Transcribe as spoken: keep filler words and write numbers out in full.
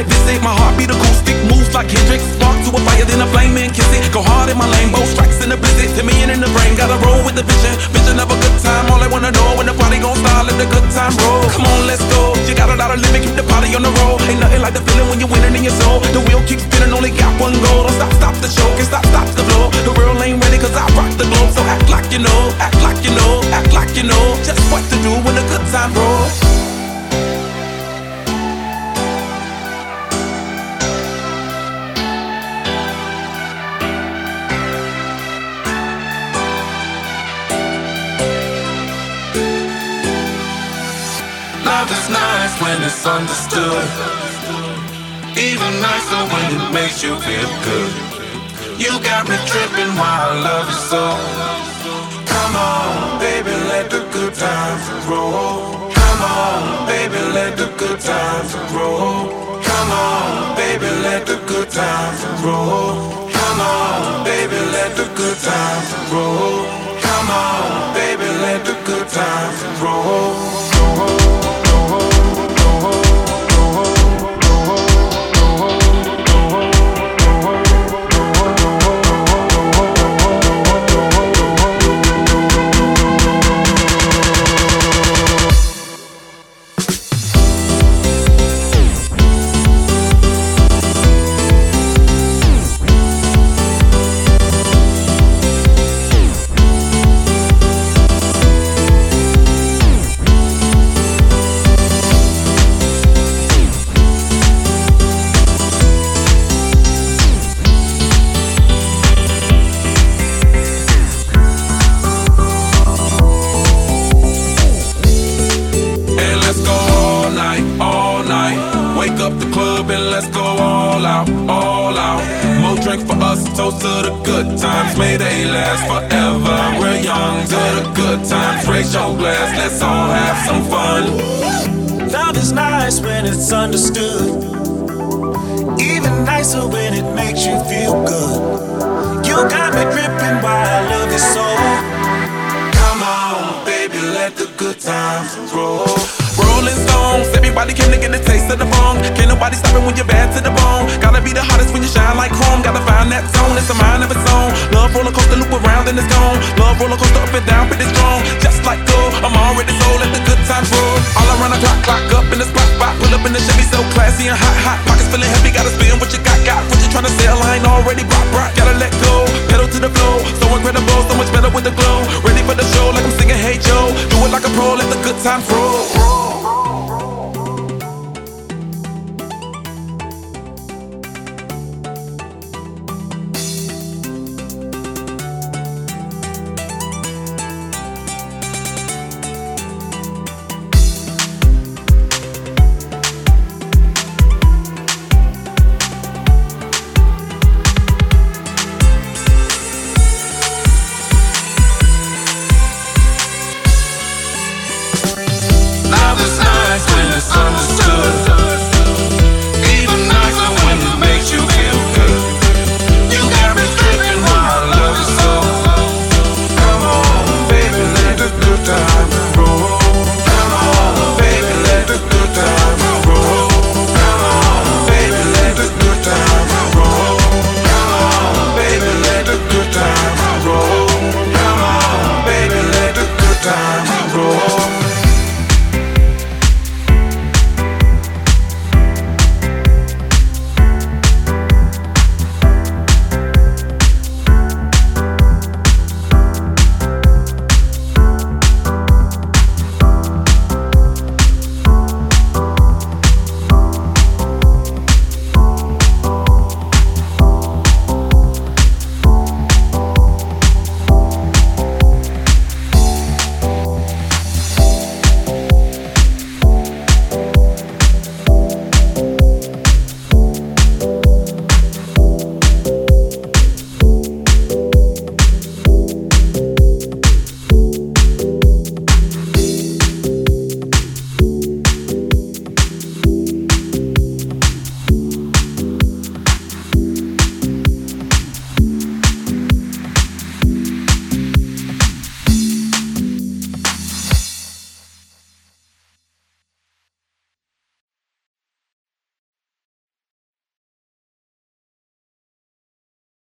it visit. My heartbeat acoustic moves like Hendrix. Spark to a fire, then a flame and kiss it. Go hard in my lane, both strikes in the blizzard. To me and in the brain, gotta roll with the vision. Vision of a good time, all I wanna know when the party gon' start, let the good time roll. Come on, let's go. You got a lot of living, keep the party on the road. Ain't nothing like the feeling when you're winning in your soul. The wheel keeps spinning, only got one goal. Don't stop, stop the show, can't stop, stop the flow. The world ain't ready cause I rock the globe. So act like you know, act like you know, act like you know just what to do when the good time rolls. Love is nice when it's understood, even nicer when it makes you feel good. You got me tripping while love is so. Come on, baby, let the good times roll. Come on, baby, let the good times roll. Come on, baby, let the good times roll. Come on, baby, let the good times roll. Come on, baby, let the good times roll. Wake up the club and let's go all out, all out. More drink for us, toast to the good times. May they last forever. We're young to the good times. Raise your glass, let's all have some fun. Love is nice when it's understood, even nicer when it makes you feel good. You got me dripping while I love you so. Come on, baby, let the good times roll. Rolling Stones, everybody came to get a taste of the bone. Can't nobody stop it when you're bad to the bone. Gotta be the hottest when you shine like chrome. Gotta find that zone, it's a mind of its own. Love roller coaster, loop around and it's gone. Love roller coaster up and down, pretty strong. Just like gold, I'm already sold, let the good times roll. All around the clock, clock up in the spot, spot. Pull up in the Chevy, so classy and hot, hot. Pockets feeling heavy, gotta spin what you got, got. What you tryna sell, I ain't already brought, brought. Gotta let go, pedal to the flow. So incredible, so much better with the glow. Ready for the show, like I'm singing Hey Joe. Do it like a pro, let the good times roll. Love is nice when it's understood,